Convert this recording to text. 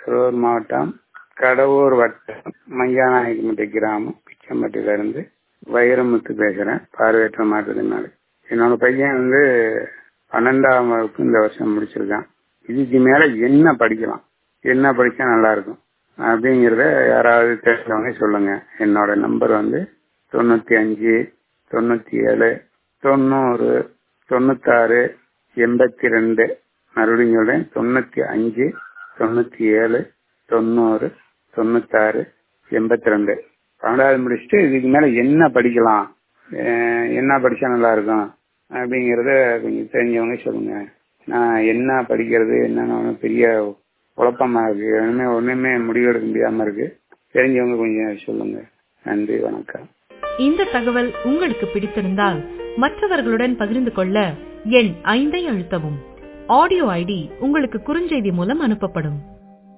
கரூர் மாவட்டம் கடவூர் வட்டம் மங்காநாயக்கம்பட்டி கிராமம் பிச்சம்பட்டியிலிருந்து வைரமுத்து பேசுறேன். பார்வையற்ற மாற்றுத்திறனாளி. என்னோட பையன் 12ஆம் வகுப்பு இந்த வருஷம் முடிச்சிருக்கான். இதுக்கு மேல என்ன படிக்கலாம், என்ன படிச்சா நல்லா இருக்கும் அப்படிங்கறத யாராவது தெரிஞ்சவங்க சொல்லுங்க. என்னோட நம்பர் 95 97 90 96 82. மறுபடியும் சொல்றேன், 95 97 90 96 82. 12வது முடிச்சுட்டு இதுக்கு மேல என்ன படிக்கலாம், என்ன படிச்சா நல்லா இருக்கும் அப்படிங்கறத கொஞ்சம் தெரிஞ்சவங்க சொல்லுங்க. நான் என்ன படிக்கிறது என்னன்னு பெரிய குழப்பமா இருக்கு. ஒண்ணுமே முடிவெடுக்க முடியாம இருக்கு. தெரிஞ்சவங்க கொஞ்சம் சொல்லுங்க. நன்றி, வணக்கம். இந்த தகவல் உங்களுக்கு பிடித்திருந்தால் மற்றவர்களுடன் பகிர்ந்து கொள்ள எண் 5 அழுத்தவும். ஆடியோ ஐடி உங்களுக்கு குறுஞ்செய்தி மூலம் அனுப்பப்படும்.